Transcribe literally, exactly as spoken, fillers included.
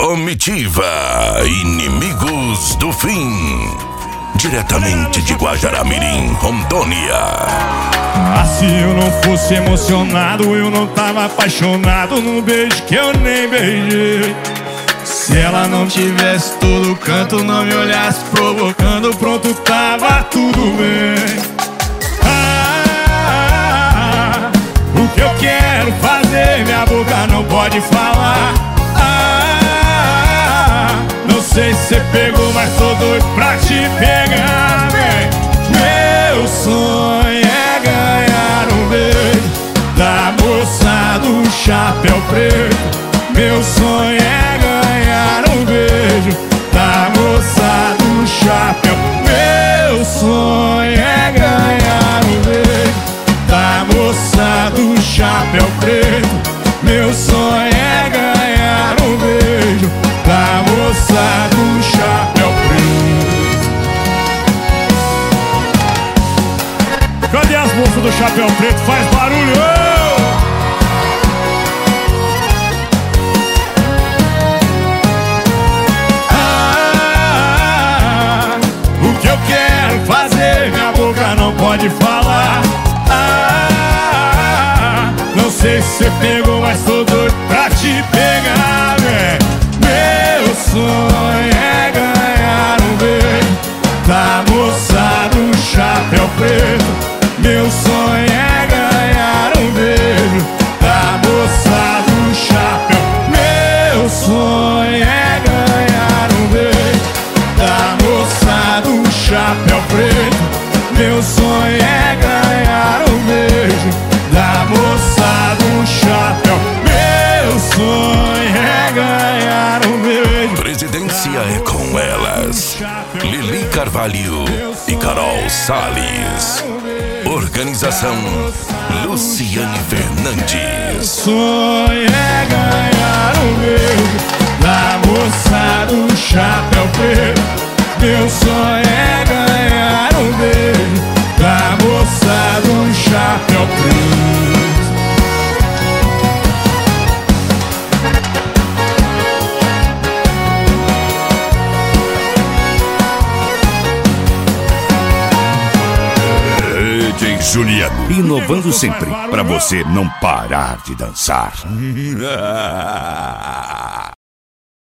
Comitiva Inimigos do Fim, diretamente de Guajará-Mirim, Rondônia. Ah, se eu não fosse emocionado, eu não tava apaixonado num beijo que eu nem beijei. Se ela não tivesse todo canto, não me olhasse provocando, pronto, tava tudo bem. Ah, o que eu quero fazer, minha boca não pode falar. Ah, não sei se você pegou, mas tô doido pra te pegar, vem. Meu sonho é ganhar um beijo da moça do chapéu preto. Meu sonho é ganhar um beijo da moça do chapéu. Meu sonho é ganhar um beijo da moça do chapéu preto. Meu sonho é ganhar um beijo da moça do chapéu preto. Cadê as moças do chapéu preto? Faz barulho! Não pode falar. Ah, não sei se você pegou, mas tô doido pra te pegar, véi. Meu sonho é ganhar um beijo da moça do chapéu preto. Meu sonho é ganhar um beijo da moça do chapéu. Meu sonho é ganhar um beijo da moça do chapéu preto. Meu sonho é ganhar um beijo da moça do chapéu. Meu sonho é ganhar um beijo. Presidência é com elas, Lili Carvalho e Carol Salles. Organização Luciane Fernandes. Sonho é ganhar um beijo da moça do chapéu preto. Meu sonho é ganhar um beijo da moça do chapéu preto. D J Juliano, inovando sempre, pra você não parar de dançar.